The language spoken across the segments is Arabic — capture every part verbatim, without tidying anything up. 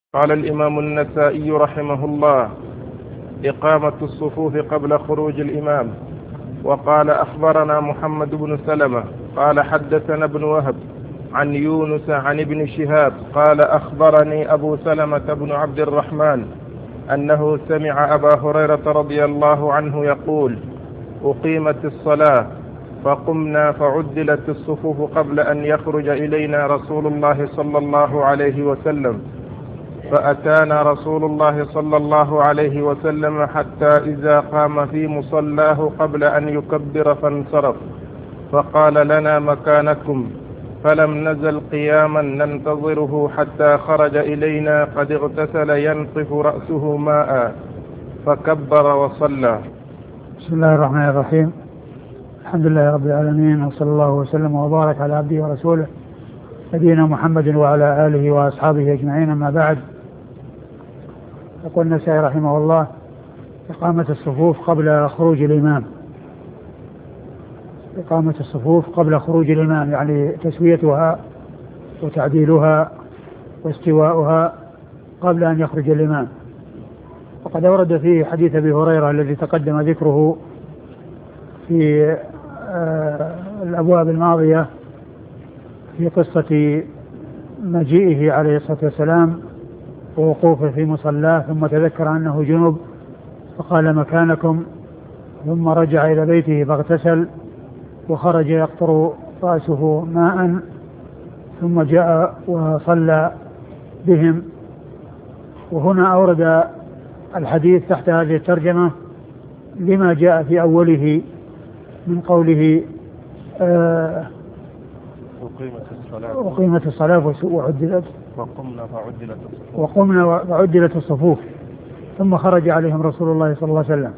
قال الإمام النسائي رحمه الله: إقامة الصفوف قبل خروج الإمام. وقال: أخبرنا محمد بن سلمة قال حدثنا ابن وهب عن يونس عن ابن شهاب قال: أخبرني أبو سلمة بن عبد الرحمن أنه سمع أبا هريرة رضي الله عنه يقول: أقيمت الصلاة فقمنا فعدلت الصفوف قبل أن يخرج إلينا رسول الله صلى الله عليه وسلم، فأتانا رسول الله صلى الله عليه وسلم حتى إذا قام في مصلاه قبل أن يكبر فانصرف، فقال لنا مكانكم، فلم نزل قياما ننتظره حتى خرج إلينا قد اغتسل ينطف رأسه ماء، فكبر وصلى. بسم الله الرحمن الرحيم. الحمد لله رب العالمين، وصلى الله وسلم وبارك على عبده ورسوله نبينا محمد وعلى آله وأصحابه أجمعين، أما بعد. يقول النسائي رحمه الله: إقامة الصفوف قبل خروج الإمام. إقامة الصفوف قبل خروج الإمام يعني تسويتها وتعديلها واستواؤها قبل أن يخرج الإمام. وقد ورد في حديث أبي هريرة الذي تقدم ذكره في الأبواب الماضية في قصة مجيئه عليه الصلاة والسلام ووقوفه في مصلاه، ثم تذكر أنه جنب فقال مكانكم، ثم رجع إلى بيته فاغتسل وخرج يقطر رأسه ماء، ثم جاء وصلى بهم. وهنا أورد الحديث تحت هذه الترجمة لما جاء في أوله من قوله آه أقيمت الصلاة وعدلت وقمنا فعدلت الصفوف وقمنا فعدلت الصفوف ثم خرج عليهم رسول الله صلى الله عليه وسلم،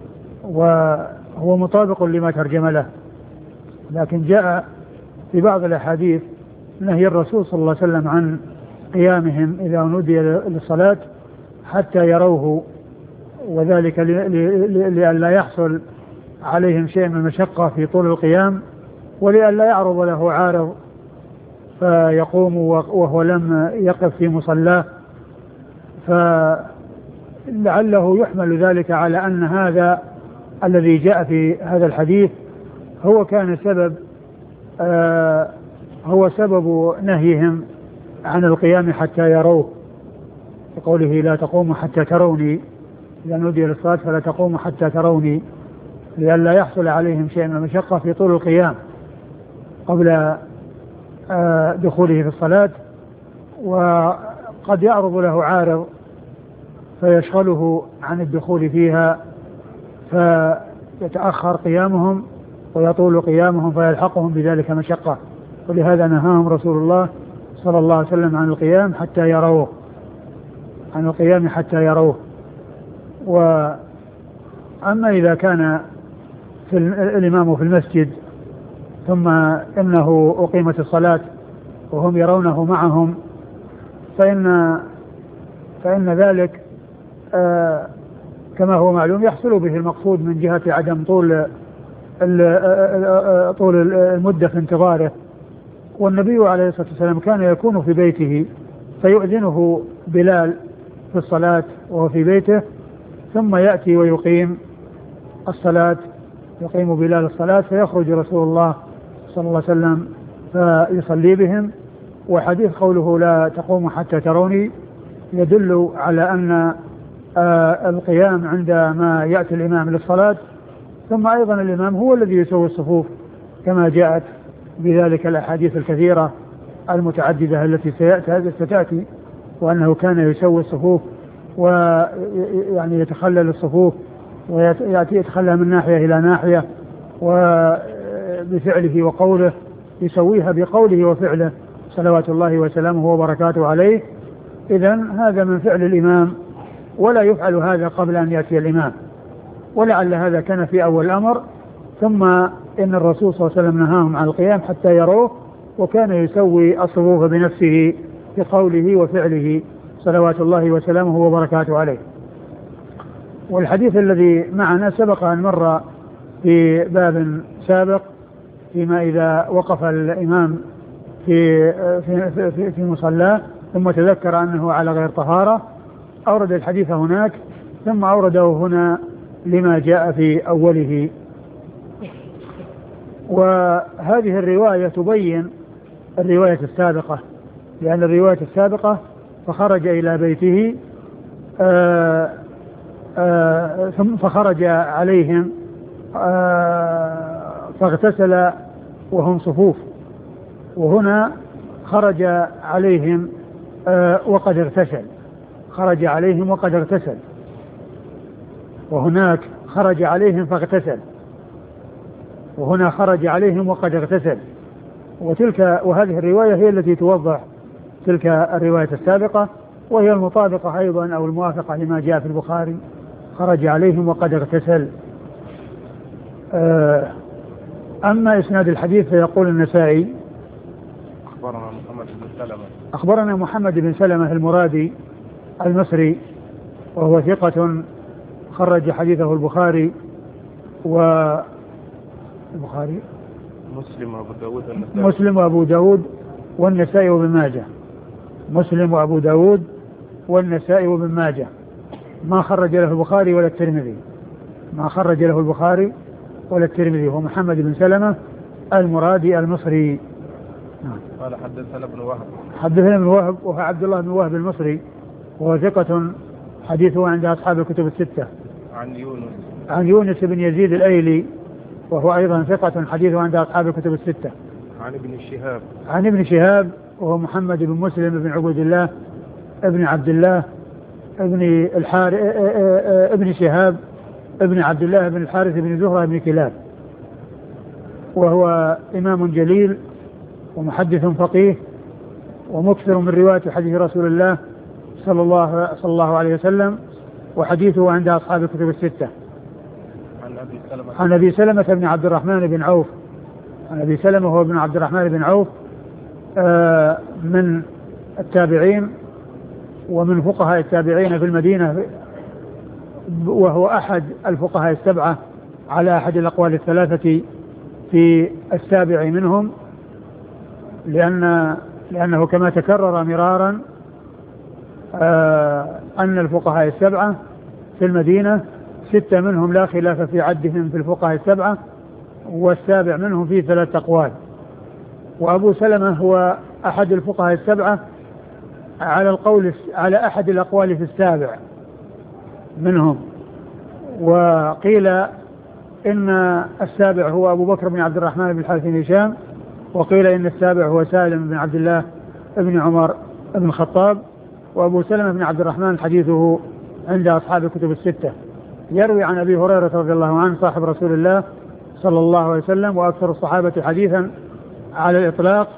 وهو مطابق لما ترجم له. لكن جاء في بعض الأحاديث نهي الرسول صلى الله عليه وسلم عن قيامهم إذا نودي للصلاة حتى يروه، وذلك لئلا يحصل عليهم شيء من المشقة في طول القيام، ولئلا يعرض له عارض فيقوم وهو لم يقف في مصلاه، فلعله يحمل ذلك على أن هذا الذي جاء في هذا الحديث هو كان سبب آه هو سبب نهيهم عن القيام حتى يروه، بقوله لا تقوموا حتى تروني، إذا نودي للصلاة فلا تقوموا حتى تروني، لئلا يحصل عليهم شيء من المشقة في طول القيام قبل آه دخوله في الصلاة، وقد يعرض له عارض فيشغله عن الدخول فيها فيتأخر قيامهم ويطول قيامهم فيلحقهم بذلك مشقة، ولهذا نهاهم رسول الله صلى الله عليه وسلم عن القيام حتى يروه عن القيام حتى يروه. وأما إذا كان في الإمام في المسجد ثم إنه أقيمت الصلاة وهم يرونه معهم، فإن فإن ذلك آه كما هو معلوم يحصل به المقصود من جهة عدم طول طول المدة في انتظاره. والنبي عليه الصلاة والسلام كان يكون في بيته فيؤذنه بلال في الصلاة وهو في بيته، ثم يأتي ويقيم الصلاة يقيم بلال الصلاة فيخرج رسول الله صلى الله عليه وسلم فيصلي بهم. وحديث قوله لا تقوم حتى تروني يدل على أن آه القيام عندما يأتي الإمام للصلاة، ثم أيضا الإمام هو الذي يسوي الصفوف كما جاءت بذلك الأحاديث الكثيرة المتعددة التي ستأتي، وأنه كان يسوي الصفوف ويعني يتخلل الصفوف ويأتي يتخلى من ناحية إلى ناحية، وبفعله وقوله يسويها بقوله وفعله صلوات الله وسلامه وبركاته عليه. إذن هذا من فعل الإمام، ولا يفعل هذا قبل أن يأتي الإمام، ولعل هذا كان في أول الأمر، ثم إن الرسول صلى الله عليه وسلم نهاهم عن القيام حتى يروه، وكان يسوي الصفوف بنفسه بقوله وفعله صلوات الله وسلامه وبركاته عليه. والحديث الذي معنا سبق أن مر في باب سابق فيما إذا وقف الإمام في في في, في مصلاه ثم تذكر أنه على غير طهارة أورد الحديث هناك ثم أورده هنا لما جاء في أوله. وهذه الرواية تبين الرواية السابقة، لأن الرواية السابقة فخرج إلى بيته آآ آآ ثم فخرج عليهم فاغتسل وهم صفوف، وهنا خرج عليهم وقد اغتسل، خرج عليهم وقد اغتسل، وهناك خرج عليهم فاغتسل، وهنا خرج عليهم وقد اغتسل. وتلك وهذه الرواية هي التي توضح تلك الرواية السابقة، وهي المطابقة أيضا أو الموافقة لما جاء في البخاري خرج عليهم وقد اغتسل. أما إسناد الحديث فيقول النسائي أخبرنا محمد بن سلمة أخبرنا محمد بن سلمة المرادي المصري، وهو ثقة خرج حديثه البخاري والبخاري مسلم وأبو داود والنسائي مسلم وأبو داود والنسائي وابن ماجه مسلم وأبو داود والنسائي وابن ماجه ما خرج له البخاري ولا الترمذي ما خرج له البخاري ولا الترمذي هو محمد بن سلمة المرادي المصري. قال حدثنا ابن وهب حدثنا ابن وهب وهو عبد الله بن وهب المصري، وهو ثقة حديثه عند أصحاب الكتب الستة. عن يونس عن يونس بن يزيد الأيلي، وهو أيضا ثقة حديثه عند أصحاب الكتب الستة. عن ابن شهاب عن ابن شهاب وهو محمد بن مسلم بن عبد الله ابن عبد الله ابن الحارث ابن شهاب ابن عبد الله بن الحارث بن زهرة بن كلاب، وهو إمام جليل ومحدث فقيه ومكثر من رواية حديث رسول الله صلى الله صلى الله عليه وسلم، وحديثه عند أصحاب الكتب الستة. عن أبي سلمة عن أبي سلمة بن عبد الرحمن بن عوف عن أبي سلمة هو ابن عبد الرحمن بن عوف آه من التابعين ومن فقهاء التابعين في المدينة، وهو أحد الفقهاء السبعة على أحد الأقوال الثلاثة في السابع منهم، لأن لأنه كما تكرر مرارا آه أن الفقهاء السبعة في المدينة ستة منهم لا خلاف في عدهم في الفقهاء السبعة، والسابع منهم فيه ثلاث أقوال. وأبو سلمة هو أحد الفقهاء السبعة على القول على أحد الأقوال في السابع منهم، وقيل إن السابع هو أبو بكر بن عبد الرحمن بن الحارث بن هشام، وقيل إن السابع هو سالم بن عبد الله بن عمر بن الخطاب. وأبو سلمة بن عبد الرحمن حديثه عند أصحاب الكتب الستة، يروي عن أبي هريرة رضي الله عنه صاحب رسول الله صلى الله عليه وسلم وأكثر الصحابة حديثا على الإطلاق،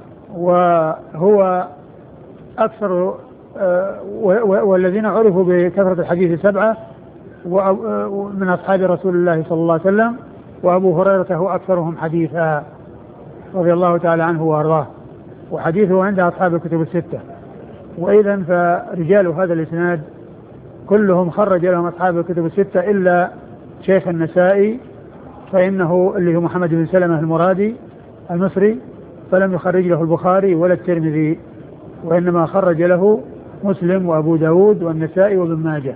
وهو أكثر والذين عرفوا بكثرة الحديث سبعة من أصحاب رسول الله صلى الله عليه وسلم، وأبو هريرة هو أكثرهم حديثا رضي الله تعالى عنه وأرضاه، وحديثه عند أصحاب الكتب الستة. وإذا فرجال هذا الإسناد كلهم خرج لهم أصحاب الكتب الستة إلا شيخ النسائي، فإنه اللي هو محمد بن سلمة المرادي المصري، فلم يخرج له البخاري ولا الترمذي، وإنما خرج له مسلم وأبو داود والنسائي وابن ماجه.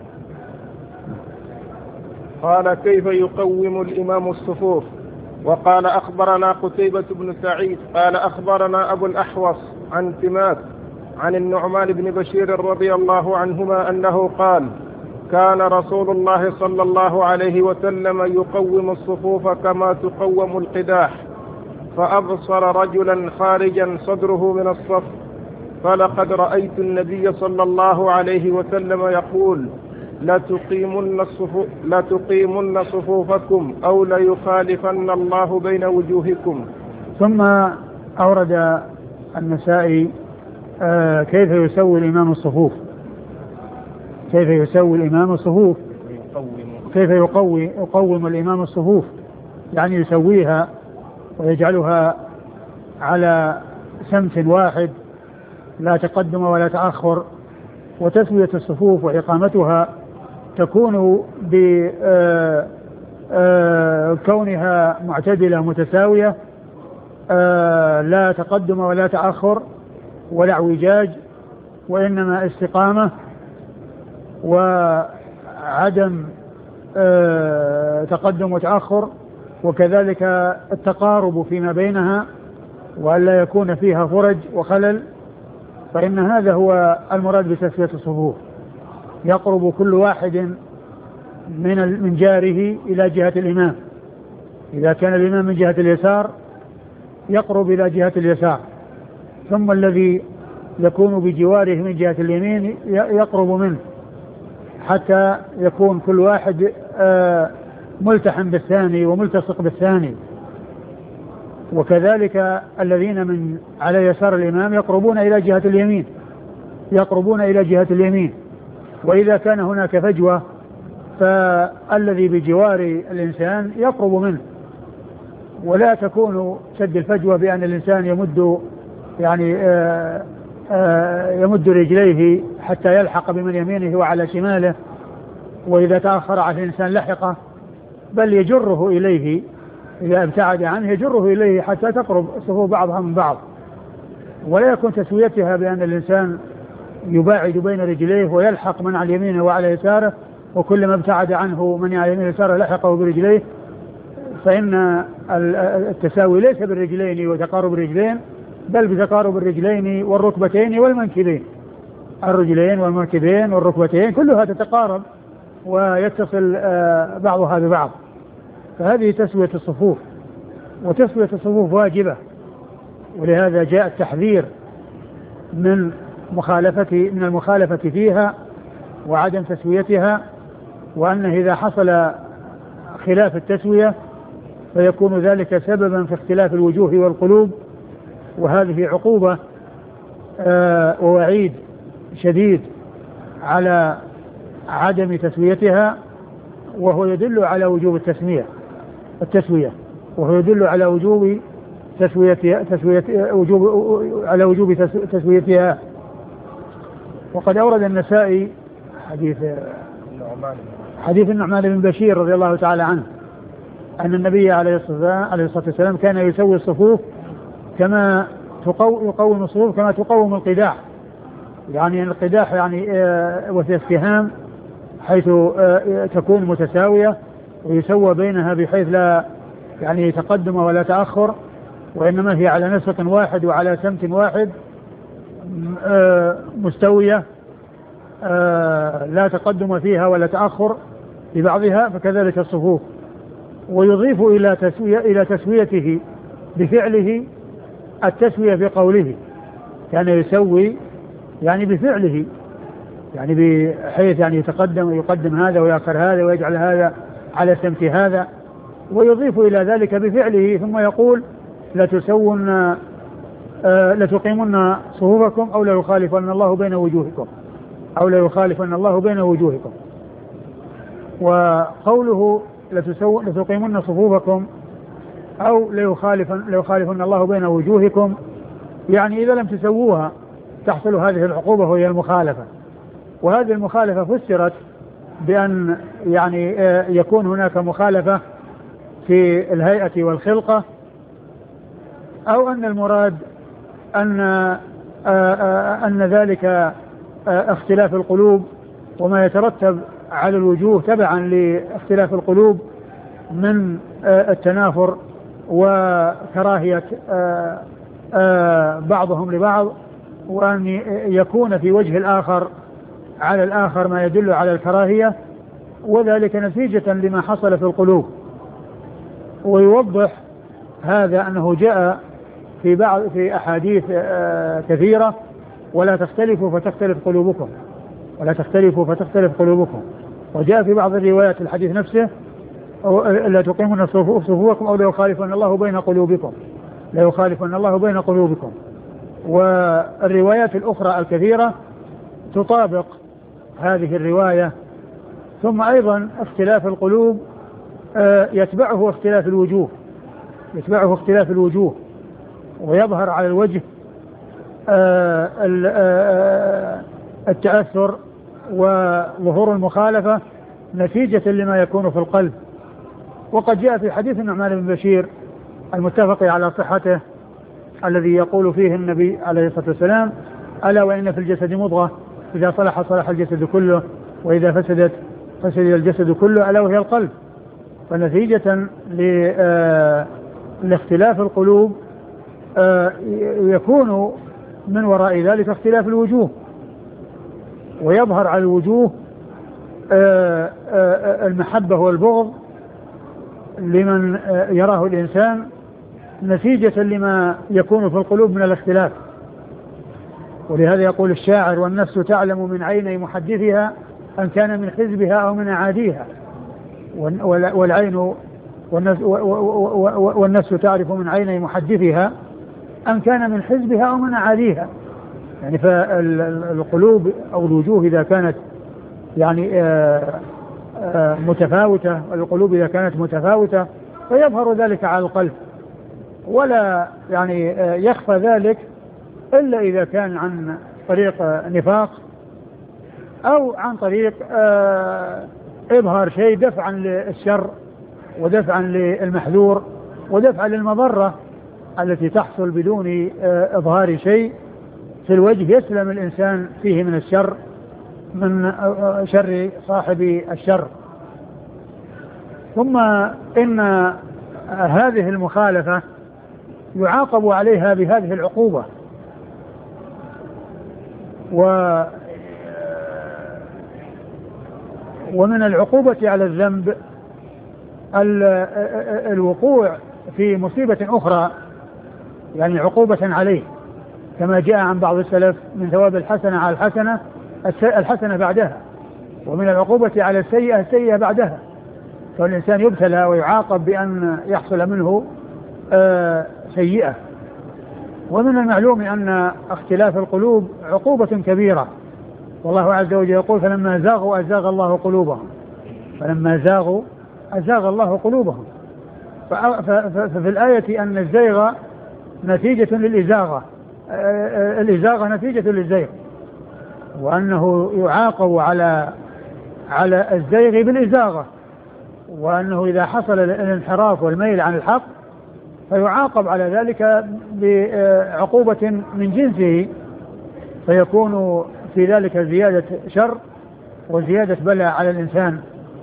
قال كيف يقوم الإمام الصفوف؟ وقال أخبرنا قتيبة بن سعيد قال أخبرنا أبو الأحوص عن سماك عن النعمان بن بشير رضي الله عنهما أنه قال كان رسول الله صلى الله عليه وسلم يقوم الصفوف كما تقوم القداح، فأبصر رجلا خارجا صدره من الصف، فلقد رأيت النبي صلى الله عليه وسلم يقول لتقيمن الصفوف لتقيمن صفوفكم أو ليخالفن الله بين وجوهكم. ثم أورد النسائي آه كيف يسوي الإمام الصفوف كيف يسوي الإمام الصفوف كيف يقوي يقوم الإمام الصفوف، يعني يسويها ويجعلها على سمت واحد لا تقدم ولا تأخر. وتسوية الصفوف وإقامتها تكون بكونها معتدلة متساوية لا تقدم ولا تأخر، ولا اعوجاج، وإنما استقامة وعدم آه تقدم وتأخر، وكذلك التقارب فيما بينها وألا يكون فيها فرج وخلل. فإن هذا هو المراد بتسوية الصفوف، يقرب كل واحد من من جاره إلى جهة الإمام. إذا كان الإمام من جهة اليسار يقرب إلى جهة اليسار، ثم الذي يكون بجواره من جهة اليمين يقرب منه، حتى يكون كل واحد ملتحم بالثاني وملتصق بالثاني. وكذلك الذين من على يسار الإمام يقربون إلى جهة اليمين يقربون إلى جهة اليمين. وإذا كان هناك فجوة فالذي بجوار الإنسان يقرب منه، ولا تكون شد الفجوة بأن الإنسان يمد يعني آآ آآ يمد رجليه حتى يلحق بمن يمينه وعلى شماله، وإذا تأخر عن الإنسان لحقه، بل يجره إليه إذا ابتعد عنه يجره إليه حتى تقرب صفوف بعضها من بعض. ولا يكون تسويتها بأن الإنسان يباعد بين رجليه ويلحق من على يمينه وعلى يساره، وكلما ابتعد عنه من على يمينه يساره لحقه برجليه. فإن التساوي ليس بالرجلين وتقارب الرجلين، بل بتقارب الرجلين والركبتين والمنكبين. الرجلين والمنكبين والركبتين كلها تتقارب ويتصل بعضها ببعض. فهذه تسوية الصفوف، وتسوية الصفوف واجبة، ولهذا جاء التحذير من مخالفة من المخالفة فيها وعدم تسويتها، وأنه إذا حصل خلاف التسوية فيكون ذلك سببا في اختلاف الوجوه والقلوب، وهذه عقوبة آه ووعيد شديد على عدم تسويتها، وهو يدل على وجوب التسمية التسوية وهو يدل على وجوب تسوية تسوية وجوب على وجوب تسويتها. وقد أورد النسائي حديث حديث النعمان بن بشير رضي الله تعالى عنه أن النبي عليه الصلاة والسلام كان يسوي الصفوف كما يقوم الصفوف كما تقوم القداح، يعني القداح يعني وثي السهام حيث تكون متساوية ويسوى بينها بحيث لا يعني تقدم ولا تأخر، وإنما هي على نسق واحد وعلى سمت واحد مستوية لا تقدم فيها ولا تأخر ببعضها. فكذلك الصفوف. ويضيف إلى تسوية إلى تسويته بفعله التسوية بقوله، كان يسوي يعني بفعله، يعني بحيث يعني يتقدم ويقدم هذا ويأخر هذا ويجعل هذا على سمت هذا، ويضيف إلى ذلك بفعله، ثم يقول لتسون آه لتقيمن صفوفكم أو لا يخالفن الله بين وجوهكم أو لا يخالفن الله بين وجوهكم. وقوله لتقيمن صفوفكم أو لا يخالفن, لا يخالفن الله بين وجوهكم، يعني إذا لم تسووها تحصل هذه العقوبة وهي المخالفة. وهذه المخالفة فسرت بأن يعني يكون هناك مخالفة في الهيئة والخلقة، أو أن المراد أن أن ذلك اختلاف القلوب وما يترتب على الوجوه تبعا لاختلاف القلوب من التنافر وكراهية بعضهم لبعض، وأن يكون في وجه الآخر على الآخر ما يدل على الكراهية، وذلك نتيجة لما حصل في القلوب. ويوضح هذا أنه جاء في بعض في أحاديث كثيرة ولا تختلفوا فتختلف قلوبكم ولا تختلفوا فتختلف قلوبكم. وجاء في بعض الروايات الحديث نفسه لا تقيمون صفوفكم أو لا يخالفن الله بين قلوبكم لا يخالفن الله بين قلوبكم. والروايات الأخرى الكثيرة تطابق هذه الرواية. ثم أيضا اختلاف القلوب يتبعه اختلاف الوجوه يتبعه اختلاف الوجوه ويظهر على الوجه التأثر وظهور المخالفة نتيجة لما يكون في القلب. وقد جاء في حديث النعمان بن بشير المتفق على صحته الذي يقول فيه النبي عليه الصلاة والسلام: ألا وإن في الجسد مضغة إذا صلح صلح الجسد كله وإذا فسدت فسد الجسد كله ألا وهي القلب. فنتيجة لاختلاف القلوب يكون من وراء ذلك اختلاف الوجوه، ويظهر على الوجوه المحبة والبغض لمن يراه الإنسان نتيجة لما يكون في القلوب من الاختلاف. ولهذا يقول الشاعر: والنفس تعلم من عيني محدثها أن كان من حزبها أو من أعاديها. والعين والنفس تعرف من عيني محدثها أن كان من حزبها أو من أعاديها. يعني فالقلوب أو الوجوه إذا كانت يعني آآ آآ متفاوتة، والقلوب إذا كانت متفاوتة فيظهر ذلك على القلب، ولا يعني يخفى ذلك إلا إذا كان عن طريق نفاق أو عن طريق إظهار شيء دفعا للشر ودفعا للمحذور ودفعا للمضرة التي تحصل بدون إظهار شيء في الوجه يسلم الإنسان فيه من الشر، من شر صاحب الشر. ثم إن هذه المخالفة يعاقب عليها بهذه العقوبة. و ومن العقوبة على الذنب الوقوع في مصيبة أخرى، يعني عقوبة عليه، كما جاء عن بعض السلف: من ثواب الحسنة على الحسنة الحسنة بعدها، ومن العقوبة على السيئة السيئة بعدها. فالإنسان يبتلى ويعاقب بأن يحصل منه سيئة. ومن المعلوم أن اختلاف القلوب عقوبة كبيرة، والله عز وجل يقول: فلما زاغوا أزاغ الله قلوبهم فلما زاغوا أزاغ الله قلوبهم. ففي الآية أن الزيغ نتيجة للإزاغة، الإزاغة نتيجة للزيغ، وأنه يعاقب على على الزيغ بالإزاغة، وأنه إذا حصل الانحراف والميل عن الحق فيعاقب على ذلك بعقوبة من جنسه، فيكون في ذلك زيادة شر وزيادة بلاء على الإنسان.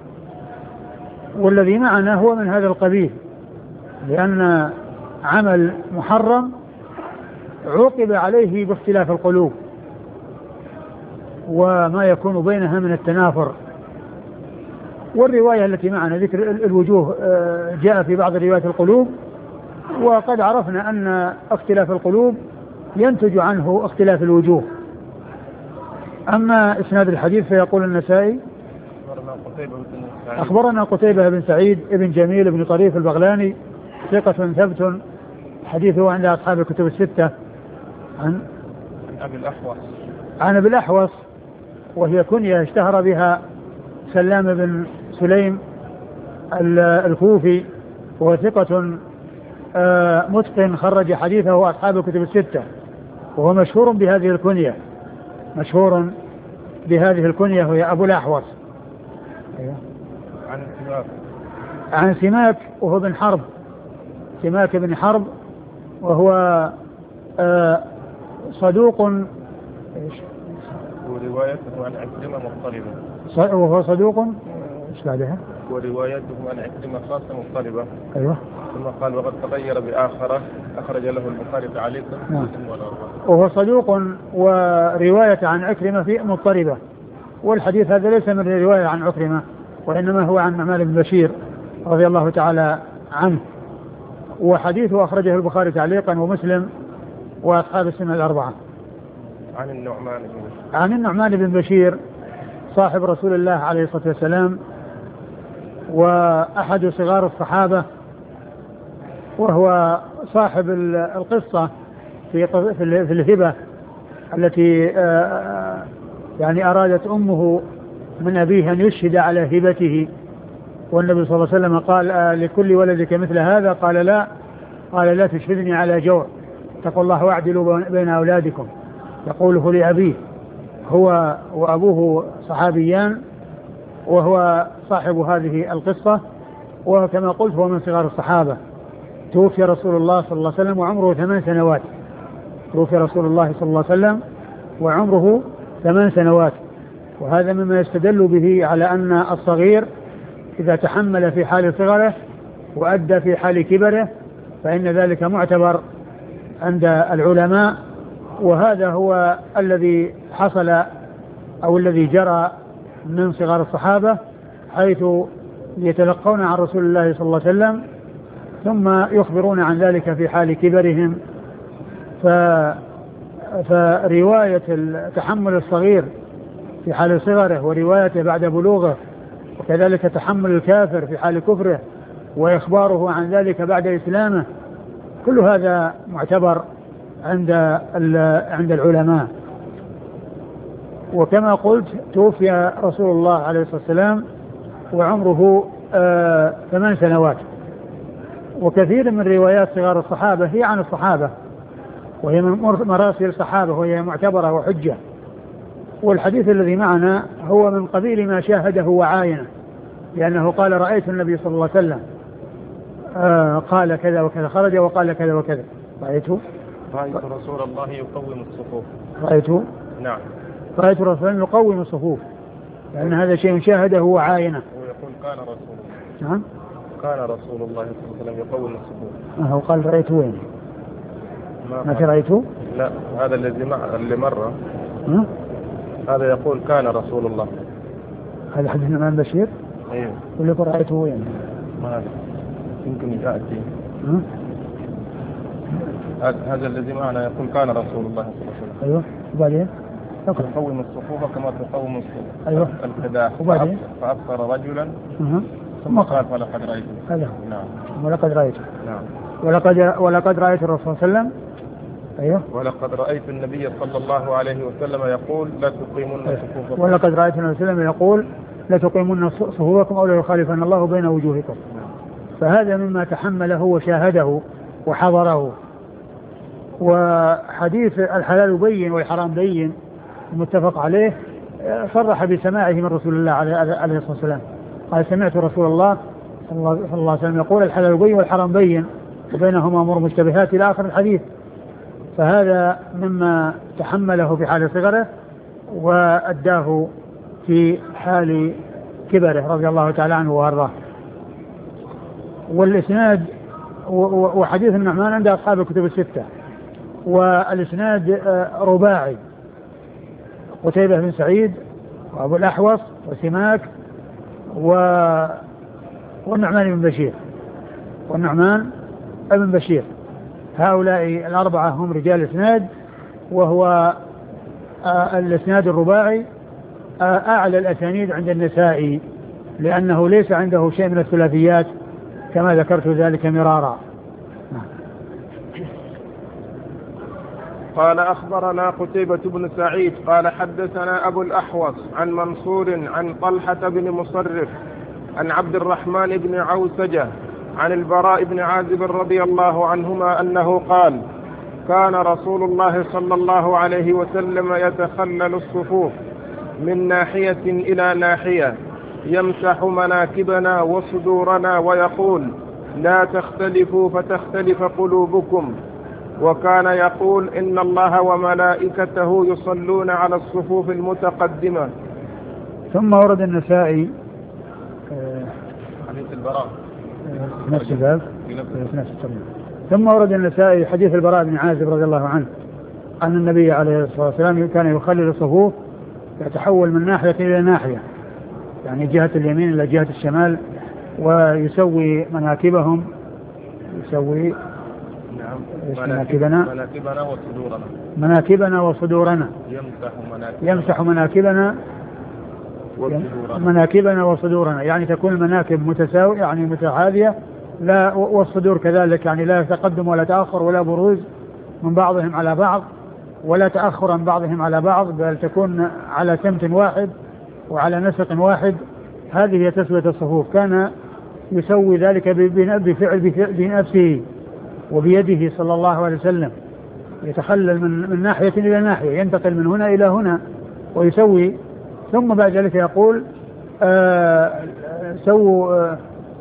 والذي معنا هو من هذا القبيل، لأن عمل محرم عوقب عليه باختلاف القلوب وما يكون بينها من التنافر. والرواية التي معنا ذكر الوجوه جاء في بعض روايات القلوب، وقد عرفنا أن اختلاف القلوب ينتج عنه اختلاف الوجوه. أما إسناد الحديث فيقول النسائي: أخبرنا قتيبة بن سعيد بن جميل بن طريف البغلاني ثقة ثبت، حديثه عند أصحاب الكتب الستة. عن أبي الأحوص عن أبي الأحوص، وهي كنية اشتهر بها سلام بن سليم الكوفي، وهو ثقة متقن خرج حديثه أصحاب الكتب الستة، وهو مشهور بهذه الكنية مشهور بهذه الكنية وهي أبو الأحوص. عن سماك عن سماك وهو بن حرب سماك بن حرب، وهو آه صدوق، وروايته عن عكرمة مضطربة، وهو صدوق ايش بعدها؟ وروايته عن عكرمة خاصة مضطربة. ايوه. ثم قال: وقد تغير بآخرة أخرج له البخاري تعليقا. نعم. وهو صدوق، ورواية عن عكرمة في مضطربة. والحديث هذا ليس من الرواية عن عكرمة، وإنما هو عن نعمان بن بشير رضي الله تعالى عنه، وحديثه أخرجه البخاري تعليقا ومسلم وأصحاب السنة الأربعة. عن النعمان بن بشير عن النعمان بن بشير صاحب رسول الله عليه الصلاة والسلام، وأحد صغار الصحابة، وهو صاحب القصة في في الهبة التي يعني أرادت أمه من أبيه أن يشهد على هبته، والنبي صلى الله عليه وسلم قال: لكل ولدك مثل هذا؟ قال: لا. قال: لا تشهدني على جور، اتقوا الله واعدلوا بين أولادكم. يقوله لأبيه، هو وأبوه صحابيان، وهو صاحب هذه القصة، وكما قلت هو من صغار الصحابة. توفي رسول الله صلى الله عليه وسلم وعمره ثمان سنوات. توفي رسول الله صلى الله عليه وسلم وعمره ثمان سنوات. وهذا مما يستدل به على أن الصغير إذا تحمل في حال صغره وأدى في حال كبره فإن ذلك معتبر عند العلماء. وهذا هو الذي حصل أو الذي جرى من صغار الصحابة، حيث يتلقون عن رسول الله صلى الله عليه وسلم ثم يخبرون عن ذلك في حال كبرهم. ف... فرواية تحمل الصغير في حال صغره وروايته بعد بلوغه، وكذلك تحمل الكافر في حال كفره وإخباره عن ذلك بعد إسلامه، كل هذا معتبر عند عند العلماء. وكما قلت توفي رسول الله عليه الصلاة والسلام وعمره آه ثمان سنوات. وكثير من روايات صغار الصحابة هي عن الصحابة وهي من مراسل الصحابة وهي معتبرة وحجة. والحديث الذي معنا هو من قبيل ما شاهده وعاينه، لأنه قال رأيت النبي صلى الله عليه وسلم آه قال كذا وكذا، خرج وقال كذا وكذا. رأيت رأيت رسول الله يقوم الصفوف. رأيت نعم رأيت رسول الله يقوم الصفوف، لأن هذا شيء شاهده وعاينه. ويقول كان رسول الله. نعم كان رسول الله صلى الله عليه وسلم يقوم الصفوف. ما هو قال رأيت وين؟ ما, ما في رأيته؟ لا، هذا الذي مع اللي مرة ها؟ هذا يقول كان رسول الله. هذا حديث الإمام بشير؟ ايوه. ولا يقول رأيته وين؟ ما هذا يمكن يأتي. ها؟ هذا الذي معنا يقول كان رسول الله صلى الله عليه وسلم. ايوه. وبعدين تقوم الصفوف كما تقوم الصفوف. ايوه. الخداع. وبعدين فأبصر رجلا أه. ثم قال ولقد رأيته. هذا. نعم. ولقد رأيته. نعم. ولقد ولقد رأيت الرسول صلى الله عليه وسلم. ايوه. ولقد رأيت النبي صلى الله عليه وسلم يقول لا تقيمون صفوفكم. ولقد رأيت النبي صلى الله عليه وسلم يقول لا تقيمون صفوفكم أو لا يخالفن الله بين وجوهكم. فهذا مما تحمله وشاهده وحضره. وحديث الحلال بين والحرام بين المتفق عليه صرح بسماعه من رسول الله عليه الصلاة والسلام. قال سمعت رسول الله صلى الله عليه وسلم يقول الحلال بين والحرام بين وبينهما أمور مشتبهات إلى آخر الحديث. فهذا مما تحمله في حال صغره وأداه في حال كبره رضي الله تعالى عنه وارضاه. والإسناد وحديث النعمان عند أصحاب الكتب الستة، والإسناد رباعي: قتيبة بن سعيد وأبو الأحوص وسماك و... والنعمان بن بشير والنعمان بن بشير. هؤلاء الأربعة هم رجال الإسناد، وهو الإسناد الرباعي أعلى الأسانيد عند النسائي، لأنه ليس عنده شيء من الثلاثيات كما ذكرت ذلك مرارا. قال أخبرنا قتيبة بن سعيد قال حدثنا أبو الأحوص عن منصور عن طلحة بن مصرف عن عبد الرحمن بن عوسجة عن البراء بن عازب رضي الله عنهما أنه قال: كان رسول الله صلى الله عليه وسلم يتخلل الصفوف من ناحية إلى ناحية يمسح مناكبنا وصدورنا ويقول: لا تختلفوا فتختلف قلوبكم. وكان يقول: إن الله وملائكته يصلون على الصفوف المتقدمة. ثم ورد النسائي حديث البراء في نفس الباب في نفس الترمذي. ثم ورد النسائي حديث البراء بن عازب رضي الله عنه أن النبي عليه الصلاة والسلام كان يخلل الصفوف، يتحول من ناحية إلى ناحية، يعني جهة اليمين إلى جهة الشمال، ويسوي مناكبهم يسوي مناكبنا مناكبنا وصدورنا مناكبنا وصدورنا يمسح مناكبنا يمسح مناكبنا وصدورنا مناكبنا وصدورنا، يعني تكون المناكب متساوية يعني متعادية، لا والصدور كذلك، يعني لا تقدم ولا تأخر ولا بروز من بعضهم على بعض ولا تأخر عن بعضهم على بعض، بل تكون على سمت واحد وعلى نسق واحد. هذه هي تسوية الصفوف. كان يسوي ذلك بفعل بنفسه وبيده صلى الله عليه وسلم، يتخلل من, من ناحية إلى ناحية، ينتقل من هنا إلى هنا ويسوي، ثم بعد ذلك يقول آه سووا آه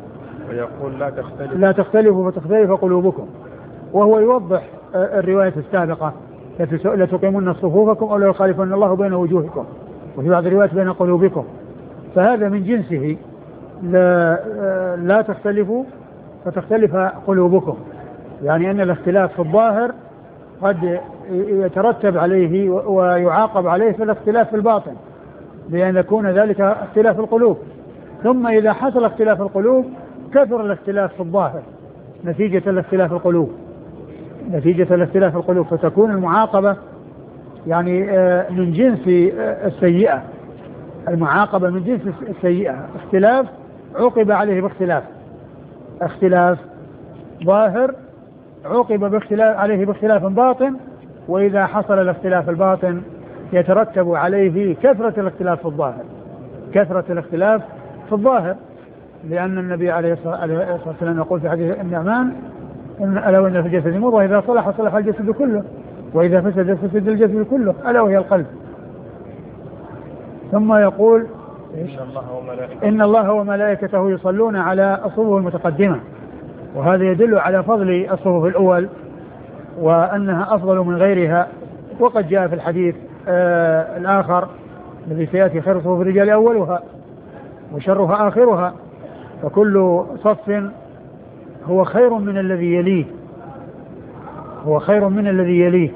ويقول لا تختلف لا تختلفوا فتختلف قلوبكم، وهو يوضح الرواية السابقة لتقيمون صفوفكم أو لا يخالفن الله بين وجوهكم، وفي بعض الروايات بين قلوبكم، فهذا من جنسه لا, لا تختلفوا فتختلف قلوبكم، يعني أن الاختلاف في الظاهر قد يترتب عليه ويعاقب عليه في الاختلاف في الباطن، لأن يكون ذلك اختلاف القلوب. ثم إذا حصل اختلاف القلوب كثر الاختلاف في الظاهر نتيجة الاختلاف القلوب نتيجة الاختلاف القلوب فتكون المعاقبة يعني من جنس السيئة، المعاقبة من جنس السيئة، اختلاف عوقب عليه باختلاف، اختلاف ظاهر عوقب باختلاف عليه باختلاف باطن، وإذا حصل الاختلاف الباطن يترتب عليه كثرة الاختلاف في الظاهر كثرة الاختلاف في الظاهر لأن النبي عليه الصلاة والسلام يقول في حديث النعمان إن ألا وإن في الجسد مضغة وإذا صلح صلح الجسد كله وإذا فسد فسد الجسد كله ألا وهي القلب. ثم يقول إن الله وملائكته إن الله وملائكته يصلون على الصفوف المتقدمة، وهذا يدل على فضل الصفوف الأول وأنها أفضل من غيرها. وقد جاء في الحديث آه الآخر الذي سيأتي خير صفوف الرجال أولها وشرها آخرها، فكل صف هو خير من الذي يليه هو خير من الذي يليه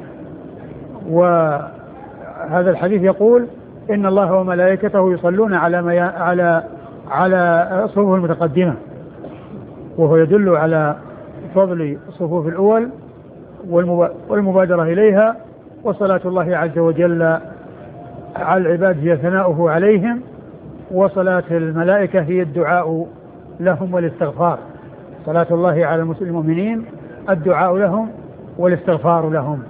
وهذا الحديث يقول إن الله وملائكته يصلون على ما ي... على على الصفوف المتقدمة، وهو يدل على فضل الصفوف الأول والمب... والمبادرة إليها، وصلاة الله عز وجل على العباد هي ثناؤه عليهم، وصلاة الملائكة هي الدعاء لهم والاستغفار. صلاة الله على المؤمنين الدعاء لهم والاستغفار لهم.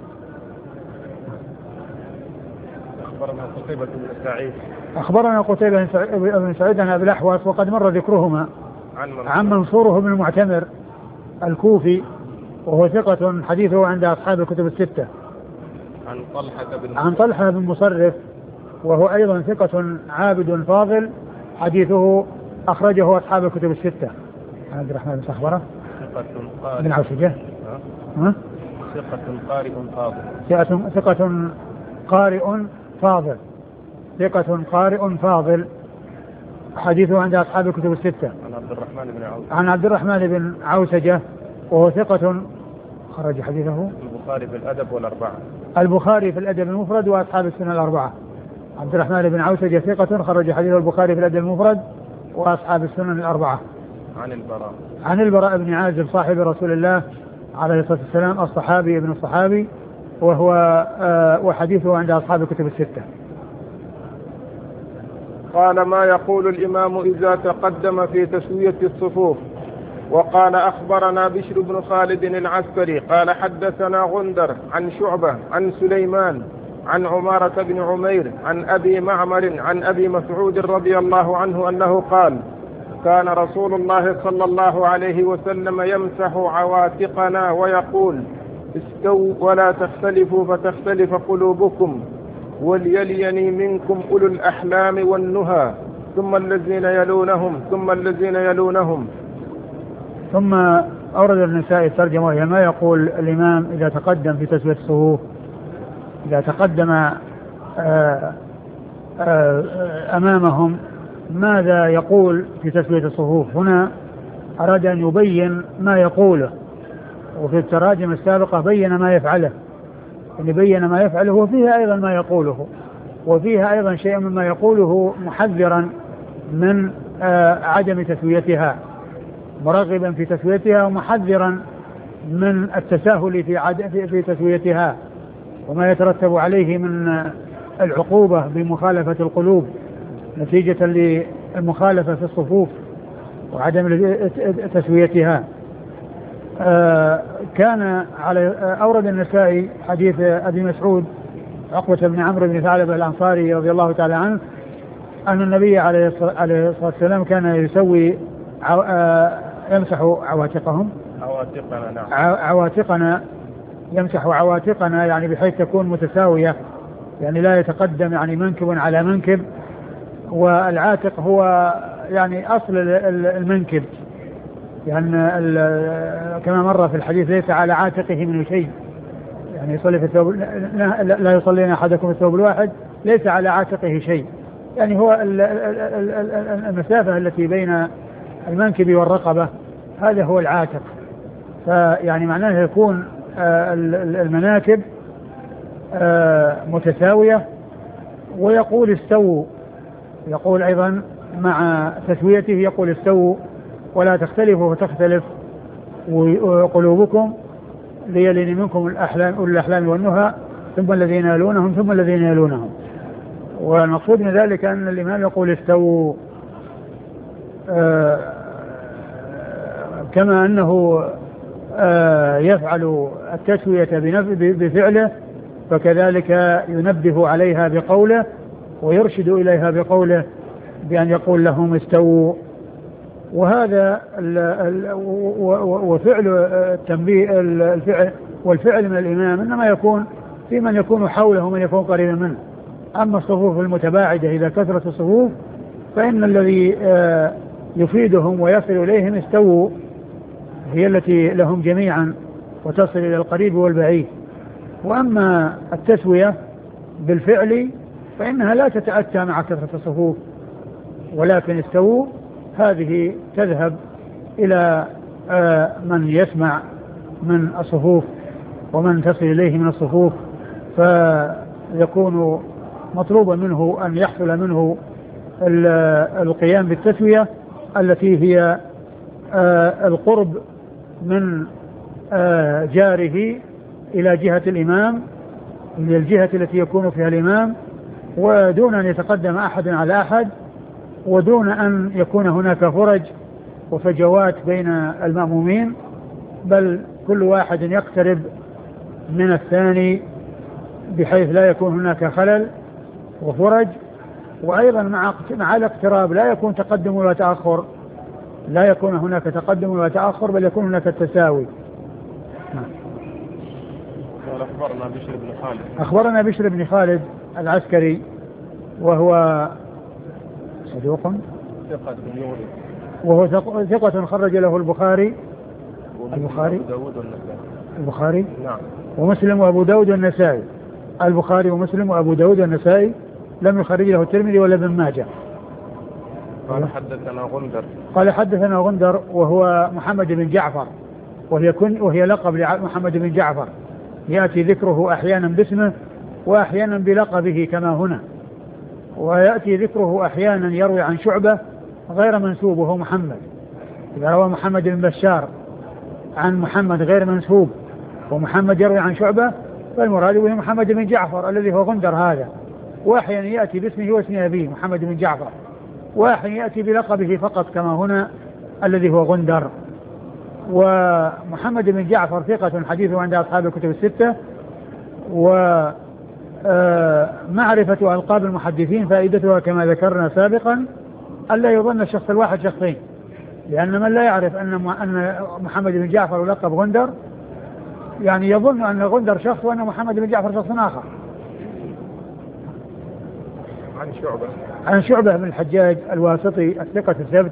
أخبرنا قتيبة بن سعيد أخبرنا قتيبة بن سعيد عن أبي الأحوص وقد مر ذكرهما عن منصور بن المعتمر الكوفي وهو ثقة حديثه عند أصحاب الكتب الستة. عن طلحة بن عن طلحة بن مصرف وهو أيضا ثقة عابد فاضل حديثه أخرجه أصحاب الكتب الستة. عبد الرحمن بن صخبرة ثقة قارئ بن عوسجة ها؟ ثقة قارئ فاضل ثقة ثقة قارئ فاضل ثقة قارئ فاضل حديثه عند أصحاب الكتب الستة. عن عبد الرحمن بن عوسجة عن عبد الرحمن بن عوسجة وهو ثقة خرج حديثه البخاري في الأدب والأربعة البخاري في الأدب المفرد وأصحاب السنة الأربعة. عبد الرحمن بن عوسجة ثقة خرج حديثه البخاري في الأدب المفرد وأصحاب السنن الأربعة. عن البراء عن البراء بن عازب صاحب رسول الله عليه الصلاة والسلام الصحابي ابن الصحابي وهو آه وحديثه عند أصحاب الكتب الستة. قال ما يقول الإمام إذا تقدم في تسوية الصفوف. وقال أخبرنا بشر بن خالد العسكري قال حدثنا غندر عن شعبة عن سليمان عن عمارة بن عمير عن أبي معمر عن أبي مسعود رضي الله عنه أنه قال كان رسول الله صلى الله عليه وسلم يمسح عواتقنا ويقول استووا ولا تختلفوا فتختلف قلوبكم وليليني منكم أولو الأحلام والنهى ثم الذين يلونهم ثم الذين يلونهم. ثم أورد النسائي الترجمة وهي ما يقول الإمام إذا تقدم في تسوية الصفوف إذا تقدم آآ آآ أمامهم ماذا يقول في تسوية الصفوف. هنا أراد أن يبين ما يقوله، وفي التراجم السابقة بين ما يفعله يعني بين ما يفعله وفيها أيضا ما يقوله وفيها أيضا شيء مما يقوله محذرا من عدم تسويتها مرغبا في تسويتها ومحذرا من التساهل في, عد... في... في تسويتها وما يترتب عليه من العقوبة بمخالفة القلوب نتيجة للمخالفة في الصفوف وعدم تسويتها. آه كان على أورد النسائي حديث أبي مسعود عقبة بن عمرو بن ثعلبة الأنصاري رضي الله تعالى عنه أن النبي عليه الصلاة والسلام كان يسوي عو... آه يمسح عواتقهم عواتقنا نعم عواتقنا يمسح عواتقنا يعني بحيث تكون متساوية يعني لا يتقدم يعني منكب على منكب، والعاتق هو يعني أصل المنكب لأن كما مر في الحديث ليس على عاتقه منه شيء، يعني يصلي في الثوب لا يصلين أحدكم في الثوب الواحد ليس على عاتقه شيء، يعني هو المسافة التي بين المنكب والرقبة هذا هو العاتق. فيعني معناه يكون المناكب متساوية. ويقول استووا، يقول أيضا مع تسويته يقول استووا ولا تختلفوا فتختلف قلوبكم ليلين منكم الأحلام أولي الأحلام والنهى ثم الذين يلونهم ثم الذين يلونهم. والمقصود من ذلك أن الإمام يقول استووا آه كما أنه آه يفعل التسوية بفعله فكذلك ينبه عليها بقوله ويرشد إليها بقوله بأن يقول لهم استووا. وهذا ال ال وفعل التنبيه الفعل والفعل من الإمام إنما يكون في من يكون حوله ومن يكون قريبا منه. أما الصفوف المتباعدة إذا كثرت الصفوف فإن الذي يفيدهم ويصل إليهم استووا هي التي لهم جميعا وتصل إلى القريب والبعيد. وأما التسوية بالفعل فإنها لا تتأتى مع كثرة الصفوف، ولكن استووا هذه تذهب إلى من يسمع من الصفوف ومن تصل إليه من الصفوف، فيكون مطلوبا منه أن يحصل منه القيام بالتسوية التي هي القرب من جاره إلى جهة الإمام، من الجهة التي يكون فيها الإمام، ودون أن يتقدم أحد على أحد، ودون أن يكون هناك فرج وفجوات بين المأمومين، بل كل واحد يقترب من الثاني بحيث لا يكون هناك خلل وفرج. وأيضا مع مع الاقتراب لا يكون تقدم ولا تأخر، لا يكون هناك تقدم ولا تأخر بل يكون هناك التساوي. أخبرنا بشر بن خالد أخبرنا بشر بن خالد العسكري وهو صدوق ثقة يوري وهو ثقة خرج له البخاري البخاري البخاري نعم ومسلم وأبو داود والنسائي. البخاري ومسلم وأبو داود والنسائي لم يخرج له الترمذي ولا ابن ماجه. قال حدثنا غندر قال حدثنا غندر وهو محمد بن جعفر وهي كن وهي لقب لمحمد بن جعفر، يأتي ذكره أحيانا باسمه وأحيانا بلقبه كما هنا، ويأتي ذكره أحيانا يروي عن شعبة غير منسوب وهو محمد. إذا روى محمد بن بشار عن محمد غير منسوب ومحمد يروي عن شعبة فالمراد به محمد بن جعفر الذي هو غندر هذا. وأحيانا يأتي باسمه واسم أبيه محمد بن جعفر، وأحيانا يأتي بلقبه فقط كما هنا الذي هو غندر. ومحمد بن جعفر ثقة حديثه عند أصحاب الكتب الستة. ومعرفة ألقاب المحدثين فائدتها كما ذكرنا سابقا ألا يظن الشخص الواحد شخصين، لأن من لا يعرف أن أن محمد بن جعفر لقب غندر يعني يظن أن غندر شخص وأن محمد بن جعفر شخص آخر. عن شعبة عن شعبة بن الحجاج الواسطي الثقة الثبت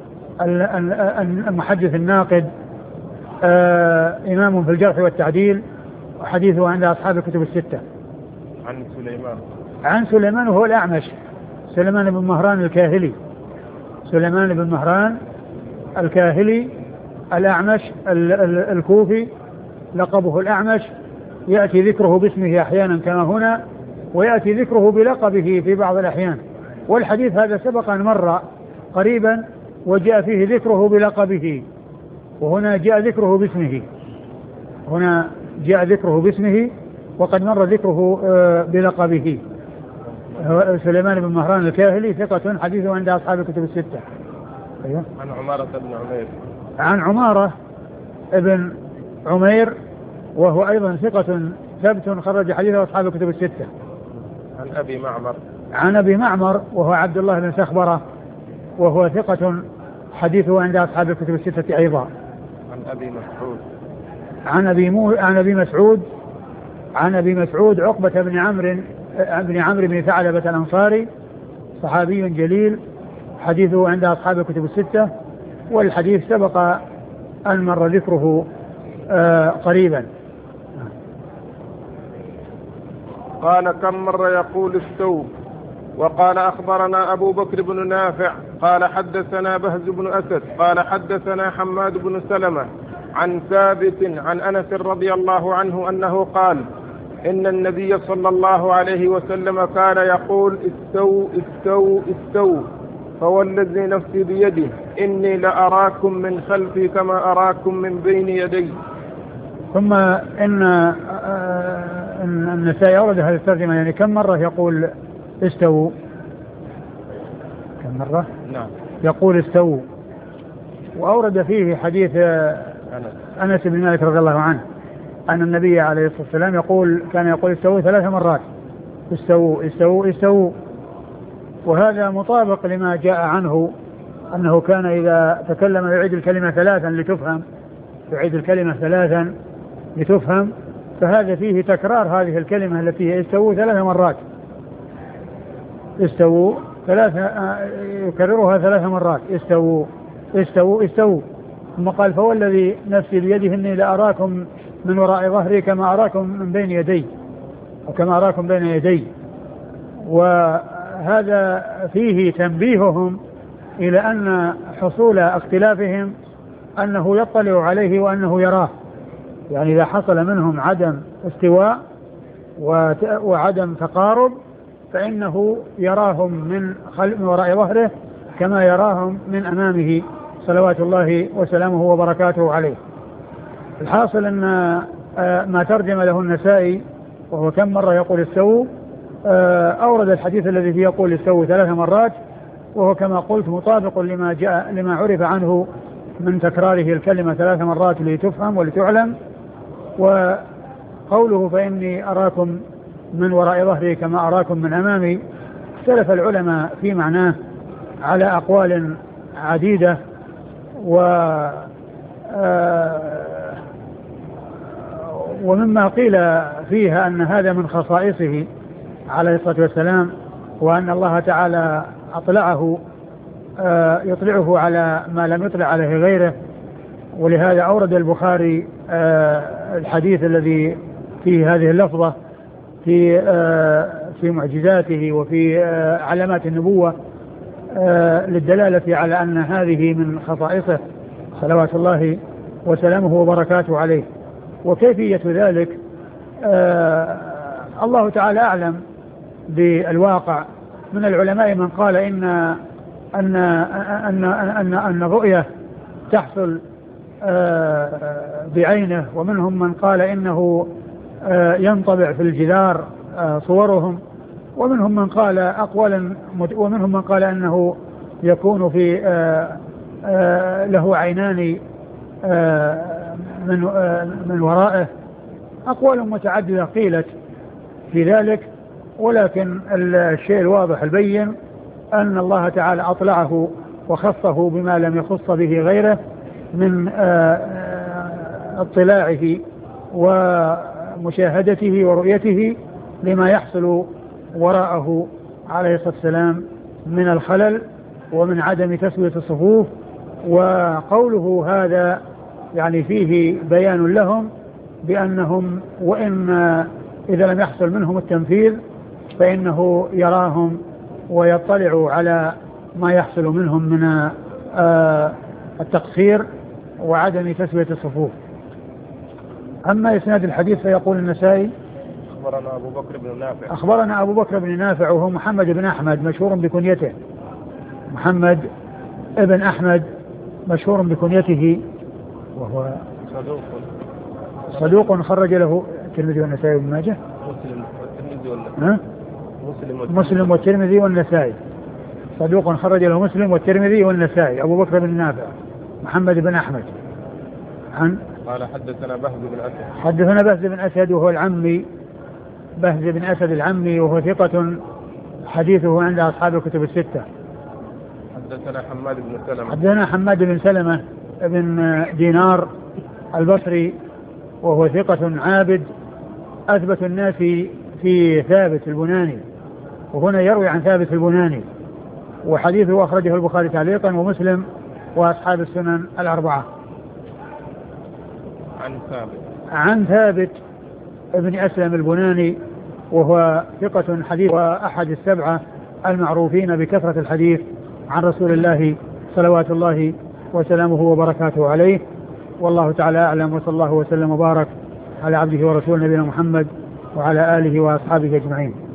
المحدث الناقد آه إمام في الجرح والتعديل وحديثه عند أصحاب الكتب الستة. عن سليمان عن سليمان وهو الأعمش سليمان بن مهران الكاهلي سليمان بن مهران الكاهلي الأعمش الكوفي لقبه الأعمش، يأتي ذكره باسمه أحيانا كما هنا ويأتي ذكره بلقبه في بعض الأحيان. والحديث هذا سبق أن مر قريبا وجاء فيه ذكره بلقبه، وهنا جاء ذكره باسمه هنا جاء ذكره باسمه وقد مر ذكره بلقبه. سليمان بن مهران الكاهلي ثقة حديثه عند أصحاب الكتب الستة. أيوة. عن عمارة بن عمير عن عمارة ابن عمير وهو أيضا ثقة ثبت خرج حديثه أصحاب الكتب الستة. عن أبي معمر عن أبي معمر وهو عبد الله بن سخبرة وهو ثقة حديثه عند أصحاب الكتب الستة أيضا. عن أبي مسعود عن أبي مو... عن أبي مسعود عن أبي مسعود عقبة بن عمرو بن عمرو بن ثعلبة الأنصاري صحابي جليل حديثه عند أصحاب الكتب الستة. والحديث سبق أن مر ذكره آه قريبا. قال كم مرة يقول استو. وقال أخبرنا أبو بكر بن نافع قال حدثنا بهز بن أسد قال حدثنا حماد بن سلمة عن ثابت عن أنس رضي الله عنه أنه قال إن النبي صلى الله عليه وسلم كان يقول استو استو استو فوالذي نفسي بيده إني لأراكم من خلفي كما أراكم من بين يدي. ثم إن النسائي أورد هذه الترجمة يعني كم مرة يقول استووا؟ كم مرة؟ نعم. يقول استووا. وأورد فيه حديث أنس بن مالك رضي الله عنه أن النبي عليه الصلاة والسلام يقول كان يقول استووا ثلاث مرات استووا استووا استووا. وهذا مطابق لما جاء عنه أنه كان إذا تكلم يعيد الكلمة ثلاثا لتفهم يعيد الكلمة ثلاثا لتفهم. فهذا فيه تكرار هذه الكلمة التي هي استووا ثلاث مرات استووا ثلاثة يكررها ثلاث مرات استووا استووا استووا. ثم قال فوالذي نفسي بيده إني لأراكم من وراء ظهري كما أراكم من بين يدي وكما أراكم بين يدي. وهذا فيه تنبيههم إلى أن حصول اختلافهم أنه يطلع عليه وأنه يراه. يعني إذا حصل منهم عدم استواء وعدم تقارب فإنه يراهم من خلف وراء ظهره كما يراهم من أمامه صلوات الله وسلامه وبركاته عليه. الحاصل أن ما ترجم له النسائي وهو كم مرة يقول استووا أورد الحديث الذي فيه يقول استووا ثلاث مرات وهو كما قلت مطابق لما جاء لما عرف عنه من تكراره الكلمة ثلاث مرات لتفهم ولتعلم. وقوله فإني أراكم من وراء ظهري كما أراكم من أمامي اختلف العلماء في معناه على أقوال عديدة. و ومما قيل فيها أن هذا من خصائصه عليه الصلاة والسلام وأن الله تعالى أطلعه يطلعه على ما لم يطلع عليه غيره. ولهذا أورد البخاري الحديث الذي فيه هذه اللفظة في في معجزاته وفي علامات النبوة للدلالة على أن هذه من خصائصه صلوات الله وسلامه وبركاته عليه. وكيفية ذلك الله تعالى أعلم بالواقع. من العلماء من قال إن أن أن أن أن الرؤية تحصل بعينه ومنهم من قال إنه ينطبع في الجدار صورهم ومنهم من قال أقوالا ومنهم من قال أنه يكون في له عينان من من ورائه. أقوال متعددة قيلت في ذلك ولكن الشيء الواضح البين أن الله تعالى أطلعه وخصه بما لم يخص به غيره من اطلاعه ومشاهدته ورؤيته لما يحصل وراءه عليه الصلاة والسلام من الخلل ومن عدم تسوية الصفوف. وقوله هذا يعني فيه بيان لهم بأنهم وإن إذا لم يحصل منهم التنفيذ فإنه يراهم ويطلع على ما يحصل منهم من التقصير وعدم تسوية الصفوف. أما إسناد الحديث فيقول النسائي أخبرنا أبو بكر بن نافع أخبرنا أبو بكر بن نافع وهو محمد بن أحمد مشهور بكنيته محمد ابن أحمد مشهور بكنيته وهو صدوق صدوق خرج له الترمذي والنسائي وابن ماجه مسلم والترمذي والنسائي ها؟ مسلم مسلم والترمذي والنسائي صدوق خرج له مسلم والترمذي والنسائي أبو بكر بن نافع محمد بن أحمد عن قال حدثنا بهز بن أسد حدثنا بهز بن أسد وهو العمي بهز بن أسد العمي وهو ثقة حديثه عند أصحاب الكتب الستة. حدثنا حماد بن سلمة حدثنا حماد بن سلمة بن دينار البصري وهو ثقة عابد أثبت الناس في ثابت البناني وهنا يروي عن ثابت البناني وحديثه أخرجه البخاري تعليقا ومسلم وأصحاب السنن الأربعة. عن ثابت عن ثابت ابن أسلم البناني وهو ثقة حديث وأحد السبعة المعروفين بكثرة الحديث عن رسول الله صلوات الله وسلامه وبركاته عليه. والله تعالى أعلم، وصلى الله وسلم وبارك على عبده ورسوله نبينا محمد وعلى آله وأصحابه أجمعين.